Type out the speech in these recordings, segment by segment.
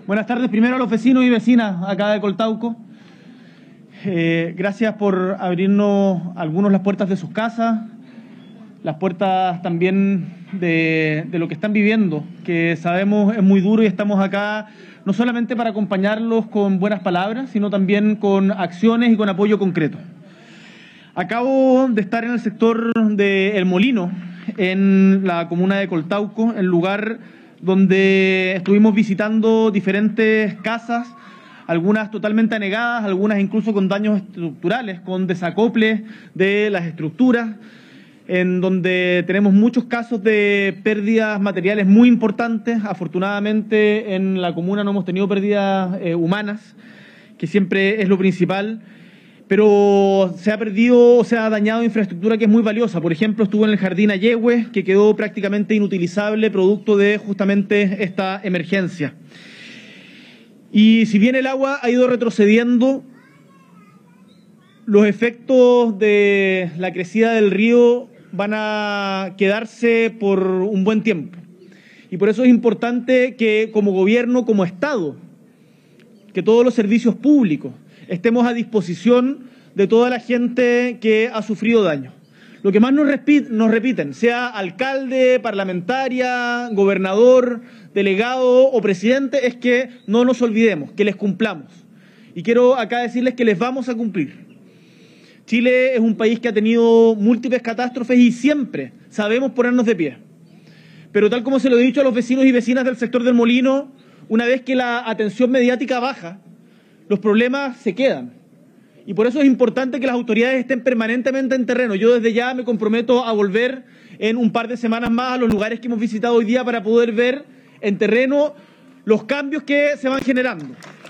Buenas tardes primero a los vecinos y vecinas acá de Coltauco. Gracias por abrirnos algunos las puertas de sus casas, las puertas también de lo que están viviendo, que sabemos es muy duro y estamos acá no solamente para acompañarlos con buenas palabras, sino también con acciones y con apoyo concreto. Acabo de estar en el sector de El Molino, en la comuna de Coltauco, el lugar donde estuvimos visitando diferentes casas, algunas totalmente anegadas, algunas incluso con daños estructurales, con desacoples de las estructuras, en donde tenemos muchos casos de pérdidas materiales muy importantes. Afortunadamente en la comuna no hemos tenido pérdidas humanas, que siempre es lo principal, pero se ha perdido o se ha dañado infraestructura que es muy valiosa. Por ejemplo, estuvo en el Jardín Ayehue, que quedó prácticamente inutilizable producto de justamente esta emergencia. Y si bien el agua ha ido retrocediendo, los efectos de la crecida del río van a quedarse por un buen tiempo. Y por eso es importante que como gobierno, como Estado, que todos los servicios públicos estemos a disposición de toda la gente que ha sufrido daño. Lo que más nos repiten, sea alcalde, parlamentaria, gobernador, delegado o presidente, es que no nos olvidemos, que les cumplamos. Y quiero acá decirles que les vamos a cumplir. Chile es un país que ha tenido múltiples catástrofes y siempre sabemos ponernos de pie. Pero tal como se lo he dicho a los vecinos y vecinas del sector del Molino, una vez que la atención mediática baja, los problemas se quedan. Y por eso es importante que las autoridades estén permanentemente en terreno. Yo desde ya me comprometo a volver en un par de semanas más a los lugares que hemos visitado hoy día para poder ver en terreno los cambios que se van generando.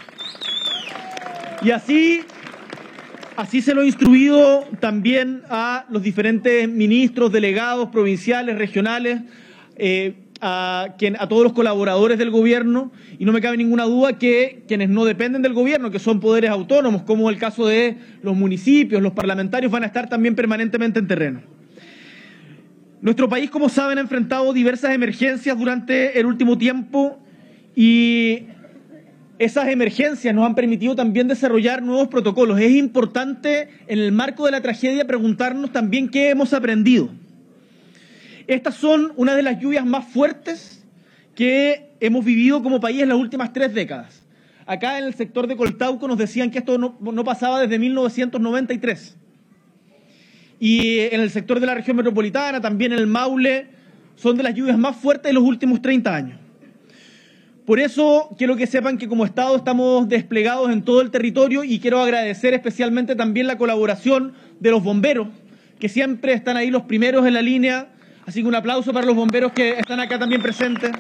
Y así se lo he instruido también a los diferentes ministros, delegados, provinciales, regionales, a todos los colaboradores del gobierno, y no me cabe ninguna duda que quienes no dependen del gobierno, que son poderes autónomos, como el caso de los municipios, los parlamentarios, van a estar también permanentemente en terreno. Nuestro país, como saben, ha enfrentado diversas emergencias durante el último tiempo y esas emergencias nos han permitido también desarrollar nuevos protocolos. Es importante, en el marco de la tragedia, preguntarnos también qué hemos aprendido. Estas son una de las lluvias más fuertes que hemos vivido como país en las últimas 3 décadas. Acá en el sector de Coltauco nos decían que esto no pasaba desde 1993. Y en el sector de la región metropolitana, también en el Maule, son de las lluvias más fuertes de los últimos 30 años. Por eso quiero que sepan que como Estado estamos desplegados en todo el territorio y quiero agradecer especialmente también la colaboración de los bomberos, que siempre están ahí los primeros en la línea. Así que un aplauso para los bomberos que están acá también presentes.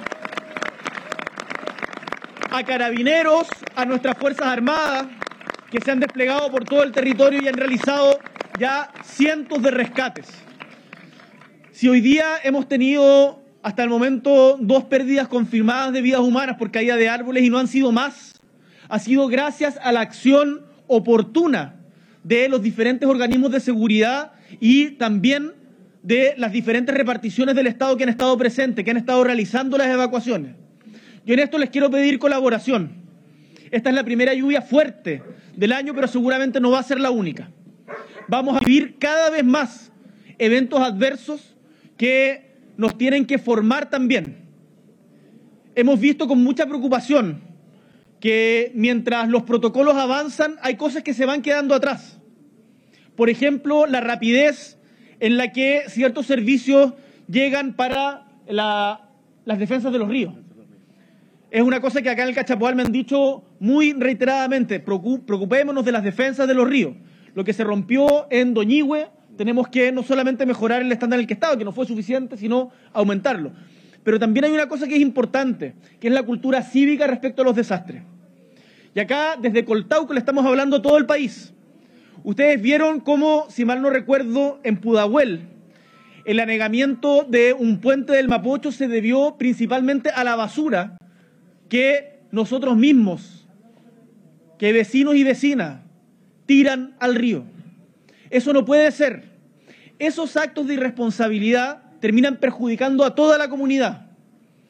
A carabineros, a nuestras Fuerzas Armadas, que se han desplegado por todo el territorio y han realizado ya cientos de rescates. Si hoy día hemos tenido hasta el momento 2 pérdidas confirmadas de vidas humanas por caída de árboles y no han sido más, ha sido gracias a la acción oportuna de los diferentes organismos de seguridad y también de las diferentes reparticiones del Estado que han estado presentes, que han estado realizando las evacuaciones. Yo en esto les quiero pedir colaboración. Esta es la primera lluvia fuerte del año, pero seguramente no va a ser la única. Vamos a vivir cada vez más eventos adversos que nos tienen que formar también. Hemos visto con mucha preocupación que mientras los protocolos avanzan, hay cosas que se van quedando atrás. Por ejemplo, la rapidez en la que ciertos servicios llegan para las defensas de los ríos. Es una cosa que acá en el Cachapoal me han dicho muy reiteradamente: preocupémonos de las defensas de los ríos. Lo que se rompió en Doñihue, tenemos que no solamente mejorar el estándar en el que estaba, que no fue suficiente, sino aumentarlo. Pero también hay una cosa que es importante, que es la cultura cívica respecto a los desastres. Y acá, desde Coltauco, le estamos hablando a todo el país. Ustedes vieron cómo, si mal no recuerdo, en Pudahuel, el anegamiento de un puente del Mapocho se debió principalmente a la basura que nosotros mismos, que vecinos y vecinas, tiran al río. Eso no puede ser. Esos actos de irresponsabilidad terminan perjudicando a toda la comunidad.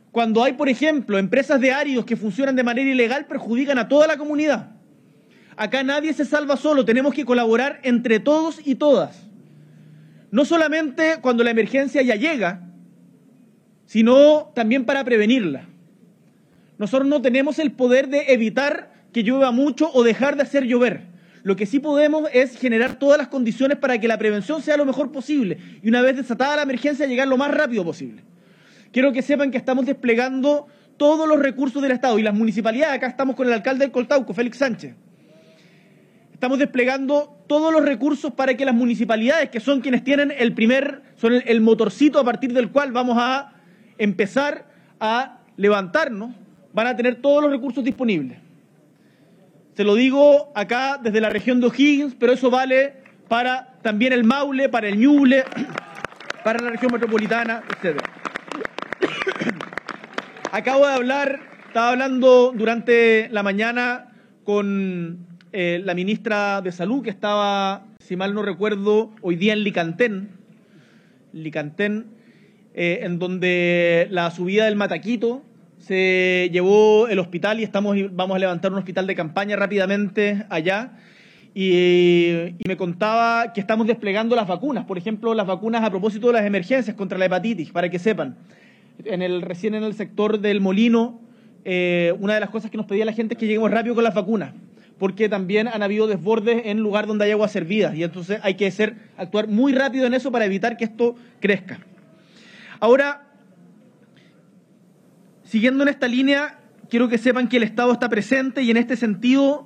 Cuando hay, por ejemplo, empresas de áridos que funcionan de manera ilegal, perjudican a toda la comunidad. Acá nadie se salva solo, tenemos que colaborar entre todos y todas. No solamente cuando la emergencia ya llega, sino también para prevenirla. Nosotros no tenemos el poder de evitar que llueva mucho o dejar de hacer llover. Lo que sí podemos es generar todas las condiciones para que la prevención sea lo mejor posible y una vez desatada la emergencia llegar lo más rápido posible. Quiero que sepan que estamos desplegando todos los recursos del Estado y las municipalidades. Acá estamos con el alcalde del Coltauco, Félix Sánchez. Estamos desplegando todos los recursos para que las municipalidades, que son quienes tienen son el motorcito a partir del cual vamos a empezar a levantarnos, van a tener todos los recursos disponibles. Se lo digo acá desde la región de O'Higgins, pero eso vale para también el Maule, para el Ñuble, para la región metropolitana, etc. Estaba hablando durante la mañana con la ministra de Salud, que estaba, si mal no recuerdo, hoy día en Licantén, en donde la subida del Mataquito se llevó el hospital y vamos a levantar un hospital de campaña rápidamente allá. Y me contaba que estamos desplegando las vacunas, por ejemplo, las vacunas a propósito de las emergencias contra la hepatitis, para que sepan. Recién en el sector del Molino, una de las cosas que nos pedía la gente es que lleguemos rápido con las vacunas, porque también han habido desbordes en lugar donde hay aguas servidas, y entonces hay que actuar muy rápido en eso para evitar que esto crezca. Ahora, siguiendo en esta línea, quiero que sepan que el Estado está presente y en este sentido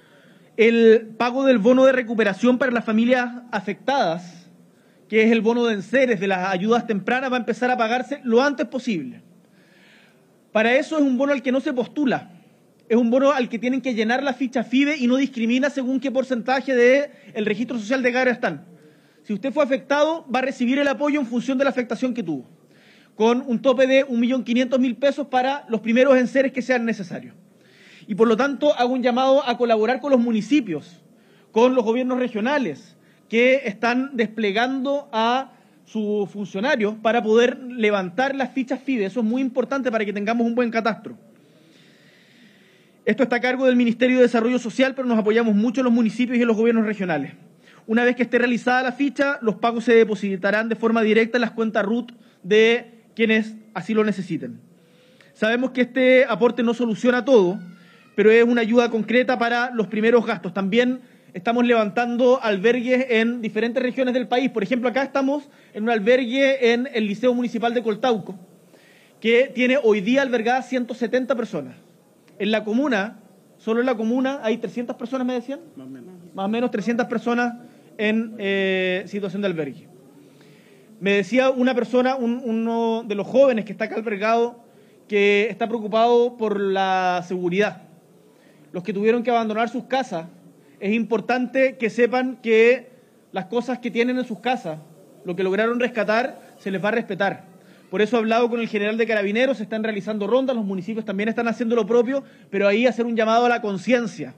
el pago del bono de recuperación para las familias afectadas, que es el bono de enseres de las ayudas tempranas, va a empezar a pagarse lo antes posible. Para eso es un bono al que no se postula, es un bono al que tienen que llenar la ficha FIDE y no discrimina según qué porcentaje del registro social de Gagra están. Si usted fue afectado, va a recibir el apoyo en función de la afectación que tuvo, con un tope de 1.500.000 pesos para los primeros enseres que sean necesarios. Y por lo tanto hago un llamado a colaborar con los municipios, con los gobiernos regionales, que están desplegando a sus funcionarios para poder levantar las fichas FIDE. Eso es muy importante para que tengamos un buen catastro. Esto está a cargo del Ministerio de Desarrollo Social, pero nos apoyamos mucho en los municipios y en los gobiernos regionales. Una vez que esté realizada la ficha, los pagos se depositarán de forma directa en las cuentas RUT de quienes así lo necesiten. Sabemos que este aporte no soluciona todo, pero es una ayuda concreta para los primeros gastos. También estamos levantando albergues en diferentes regiones del país. Por ejemplo, acá estamos en un albergue en el Liceo Municipal de Coltauco, que tiene hoy día albergadas 170 personas. En la comuna, solo en la comuna, hay 300 personas, me decían. Más o menos 300 personas en situación de albergue. Me decía una persona, uno de los jóvenes que está acá albergado, que está preocupado por la seguridad. Los que tuvieron que abandonar sus casas, es importante que sepan que las cosas que tienen en sus casas, lo que lograron rescatar, se les va a respetar. Por eso he hablado con el general de Carabineros, se están realizando rondas, los municipios también están haciendo lo propio, pero ahí hacer un llamado a la conciencia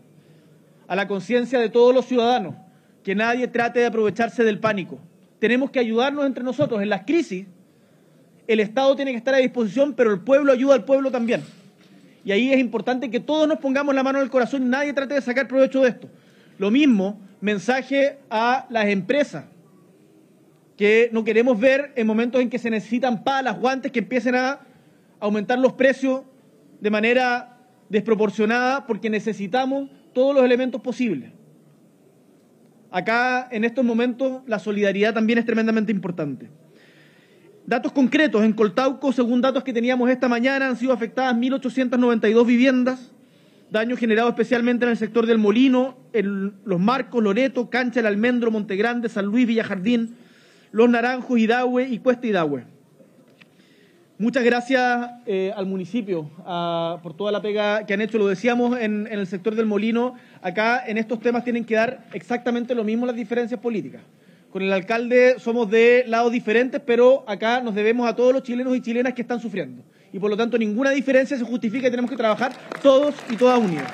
de todos los ciudadanos, que nadie trate de aprovecharse del pánico. Tenemos que ayudarnos entre nosotros. En las crisis, el Estado tiene que estar a disposición, pero el pueblo ayuda al pueblo también. Y ahí es importante que todos nos pongamos la mano en el corazón y nadie trate de sacar provecho de esto. Lo mismo, mensaje a las empresas, que no queremos ver en momentos en que se necesitan palas, guantes, que empiecen a aumentar los precios de manera desproporcionada, porque necesitamos todos los elementos posibles. Acá, en estos momentos, la solidaridad también es tremendamente importante. Datos concretos, en Coltauco, según datos que teníamos esta mañana, han sido afectadas 1.892 viviendas, daños generados especialmente en el sector del Molino, en Los Marcos, Loreto, Cancha, El Almendro, Montegrande, San Luis, Villarjardín, Los Naranjos, Idahue y Cuesta Idahue. Muchas gracias al municipio por toda la pega que han hecho. Lo decíamos en el sector del Molino, acá en estos temas tienen que dar exactamente lo mismo las diferencias políticas. Con el alcalde somos de lados diferentes, pero acá nos debemos a todos los chilenos y chilenas que están sufriendo. Y por lo tanto ninguna diferencia se justifica y tenemos que trabajar todos y todas unidos.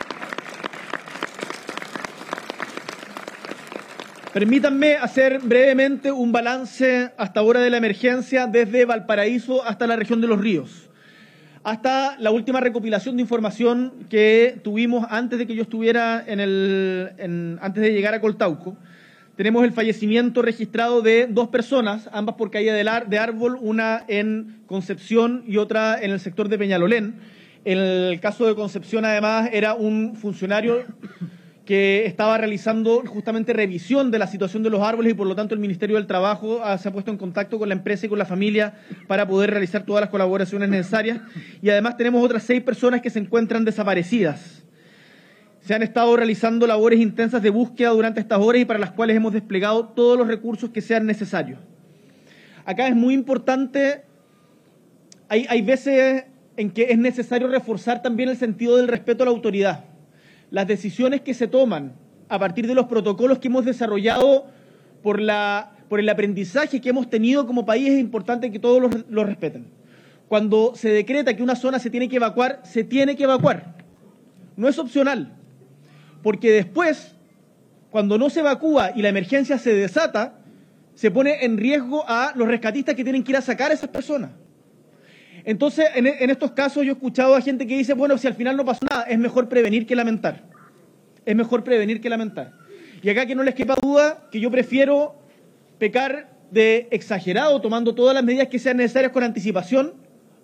Permítanme hacer brevemente un balance hasta ahora de la emergencia desde Valparaíso hasta la región de Los Ríos. hasta la última recopilación de información que tuvimos antes de que yo estuviera antes de llegar a Coltauco. Tenemos el fallecimiento registrado de 2 personas, ambas por caída de árbol, una en Concepción y otra en el sector de Peñalolén. En el caso de Concepción, además, era un funcionario que estaba realizando justamente revisión de la situación de los árboles y por lo tanto el Ministerio del Trabajo se ha puesto en contacto con la empresa y con la familia para poder realizar todas las colaboraciones necesarias. Y además tenemos otras 6 personas que se encuentran desaparecidas. Se han estado realizando labores intensas de búsqueda durante estas horas y para las cuales hemos desplegado todos los recursos que sean necesarios. Acá es muy importante, hay veces en que es necesario reforzar también el sentido del respeto a la autoridad. Las decisiones que se toman a partir de los protocolos que hemos desarrollado por el aprendizaje que hemos tenido como país, es importante que todos los respeten. Cuando se decreta que una zona se tiene que evacuar, se tiene que evacuar. No es opcional. Porque después, cuando no se evacúa y la emergencia se desata, se pone en riesgo a los rescatistas que tienen que ir a sacar a esas personas. Entonces, en estos casos yo he escuchado a gente que dice, bueno, si al final no pasó nada, es mejor prevenir que lamentar. Es mejor prevenir que lamentar. Y acá que no les quepa duda que yo prefiero pecar de exagerado, tomando todas las medidas que sean necesarias con anticipación,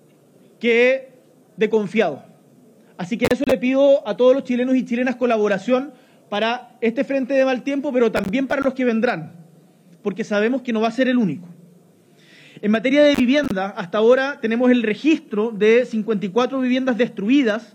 que de confiado. Así que eso le pido a todos los chilenos y chilenas colaboración para este frente de mal tiempo, pero también para los que vendrán, porque sabemos que no va a ser el único. En materia de vivienda, hasta ahora tenemos el registro de 54 viviendas destruidas,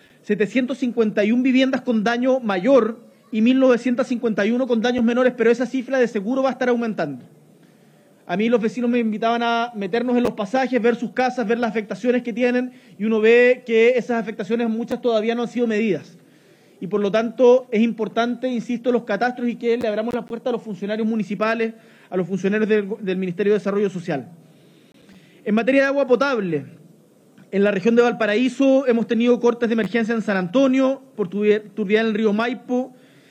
751 viviendas con daño mayor y 1.951 con daños menores, pero esa cifra de seguro va a estar aumentando. A mí los vecinos me invitaban a meternos en los pasajes, ver sus casas, ver las afectaciones que tienen, y uno ve que esas afectaciones muchas todavía no han sido medidas. Y por lo tanto es importante, insisto, los catastros y que le abramos la puerta a los funcionarios municipales, a los funcionarios del Ministerio de Desarrollo Social. En materia de agua potable, en la región de Valparaíso hemos tenido cortes de emergencia en San Antonio por turbidez en el río Maipo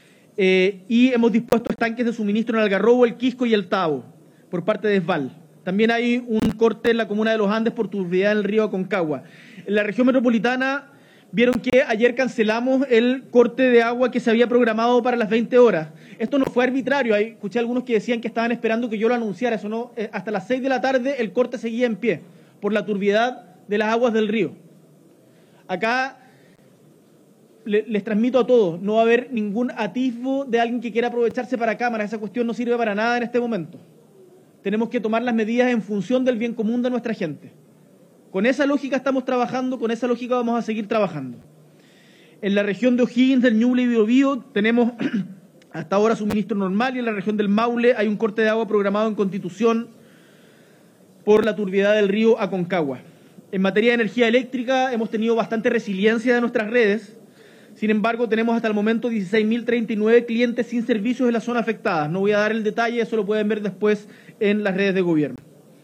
y hemos dispuesto estanques de suministro en Algarrobo, El Quisco y El Tabo por parte de ESVAL. También hay un corte en la comuna de Los Andes por turbidez en el río Aconcagua. En la región metropolitana vieron que ayer cancelamos el corte de agua que se había programado para las 20 horas. Esto no fue arbitrario. Escuché a algunos que decían que estaban esperando que yo lo anunciara. Eso no, hasta las 6 de la tarde el corte seguía en pie por la turbidez de las aguas del río. Acá les transmito a todos, no va a haber ningún atisbo de alguien que quiera aprovecharse para cámaras. Esa cuestión no sirve para nada en este momento. Tenemos que tomar las medidas en función del bien común de nuestra gente. Con esa lógica estamos trabajando, con esa lógica vamos a seguir trabajando. En la región de O'Higgins, del Ñuble y Biobío tenemos hasta ahora suministro normal, y en la región del Maule hay un corte de agua programado en Constitución por la turbidez del río Aconcagua. En materia de energía eléctrica hemos tenido bastante resiliencia de nuestras redes. Sin embargo, tenemos hasta el momento 16.039 clientes sin servicios en la zona afectada. No voy a dar el detalle, eso lo pueden ver después en las redes de gobierno.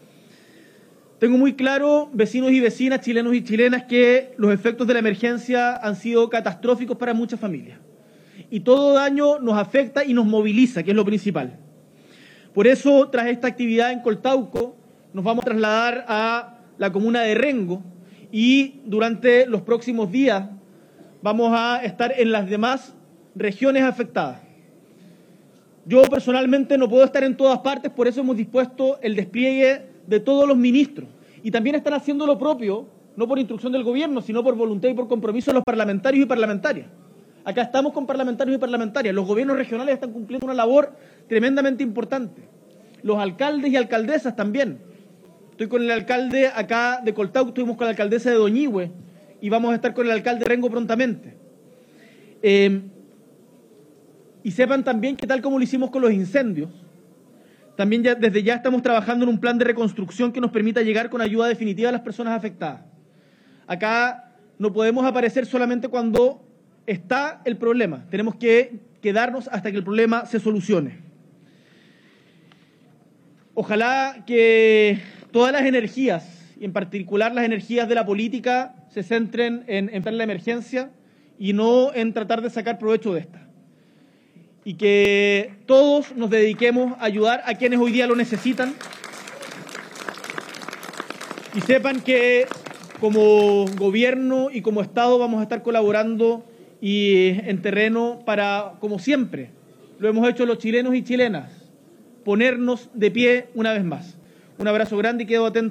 Tengo muy claro, vecinos y vecinas, chilenos y chilenas, que los efectos de la emergencia han sido catastróficos para muchas familias. Y todo daño nos afecta y nos moviliza, que es lo principal. Por eso, tras esta actividad en Coltauco, nos vamos a trasladar a la comuna de Rengo y durante los próximos días vamos a estar en las demás regiones afectadas. Yo personalmente no puedo estar en todas partes, por eso hemos dispuesto el despliegue de todos los ministros. Y también están haciendo lo propio, no por instrucción del gobierno, sino por voluntad y por compromiso de los parlamentarios y parlamentarias. Acá estamos con parlamentarios y parlamentarias. Los gobiernos regionales están cumpliendo una labor tremendamente importante. Los alcaldes y alcaldesas también. Estoy con el alcalde acá de Coltauco, estuvimos con la alcaldesa de Doñihue y vamos a estar con el alcalde de Rengo prontamente. Y sepan también que tal como lo hicimos con los incendios, también desde ya estamos trabajando en un plan de reconstrucción que nos permita llegar con ayuda definitiva a las personas afectadas. Acá no podemos aparecer solamente cuando está el problema, tenemos que quedarnos hasta que el problema se solucione. Ojalá que todas las energías, y en particular las energías de la política, se centren en enfrentar la emergencia y no en tratar de sacar provecho de esta. Y que todos nos dediquemos a ayudar a quienes hoy día lo necesitan. Y sepan que como gobierno y como Estado vamos a estar colaborando y en terreno para, como siempre, lo hemos hecho los chilenos y chilenas, ponernos de pie una vez más. Un abrazo grande y quedo atento.